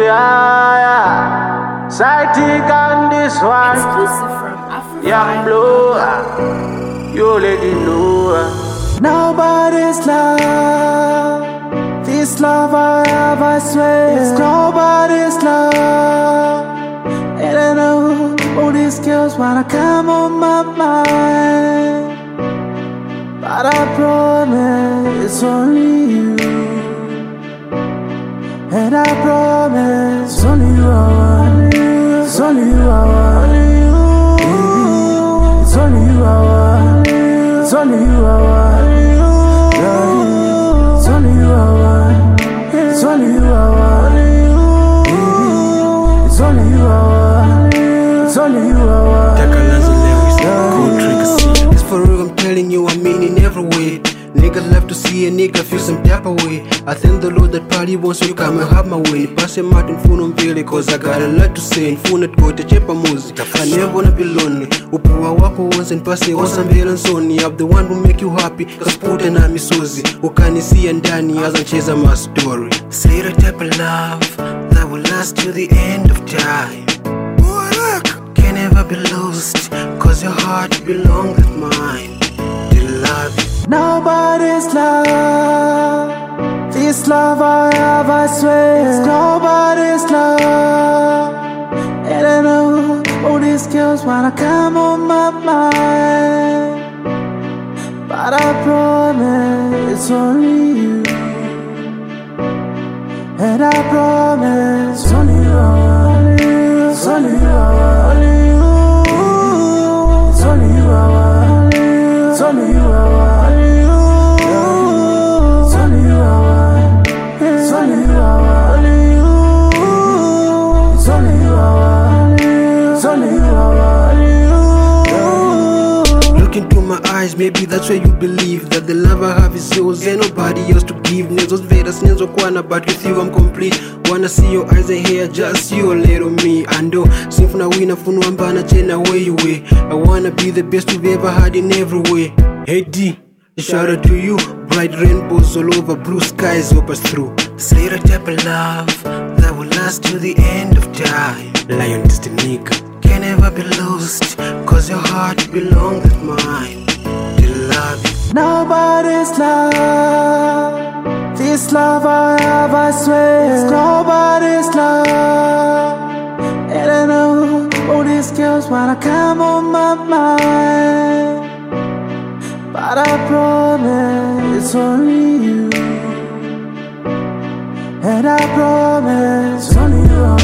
yeah. Sighting on this one. Exclusive from Africa. Young Blue, you already know. Nobody's love. This love I have, I swear. It's nobody's love. And I know all these girls wanna come on my mind, but I promise it's only you. And I promise it's only you I want. It's only you I want. It's only you I want. It's only you I want. It's only you I want. It's only you I want. It's only you I want. It's only you I want. It's for real, I'm telling you, I mean in every way. Nigga love to see a nigga feel some type of way. I thank the Lord that probably wants to come and have my way. Pass him out in phone on Valley, cause I got a lot to say. In phone at go to chepa music. I never wanna be lonely. Upuwa wako once and pass it once I'm feeling sonny. I'm the one who make you happy, cause put an army sozi. Ukanisia ndani as I chase my story. Say the type of love that will last till the end of time. Can never be lost, cause your heart belongs with mine. The love you. Nobody's love. This love I have, I swear. It's nobody's love. And I know all these girls wanna come on my mind, but I promise it's only you. And I promise it's only you I want. It's only you I want. It's only you I want. It's only you I want. Look into my eyes, maybe that's where you believe that the love I have is yours and nobody else to give. Nezos vedas, nezo kwana, but with you I'm complete. Wanna see your eyes and hair, just you a little me. Ando, simfuna wina funu ambana chena where you way. I wanna be the best you've ever had in every way. Hey D, shout out to you. Bright rainbows all over, blue skies hope us through. Say the type of love that will last till the end of time. Lion is the nigga. Can never be lost, cause your heart belongs with mine. The love you. Nobody's love. This love I have, I swear. It's nobody's love. And I know all these girls wanna come on my mind, but I promise it's only you. And I promise it's only you.